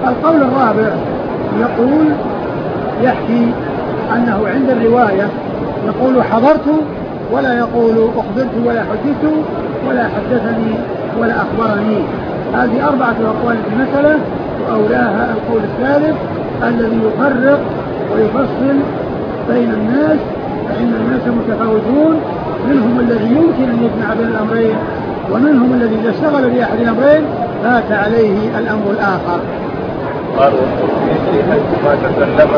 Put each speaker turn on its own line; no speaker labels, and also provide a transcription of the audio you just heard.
القول الرابع يقول يحكي أنه عند الرواية يقول حضرت ولا يقول أخبرت ولا حدثت ولا حدثني ولا أخبرني. هذه 4 أقوال في المسألة، وأولاها القول الثالث الذي يفرق ويفصل بين الناس، فإن الناس متفاوتون، منهم الذي يمكن أن يجمع بين الأمرين، ومنهم الذي إذا اشتغل بأحد الأمرين فات عليه الأمر الآخر.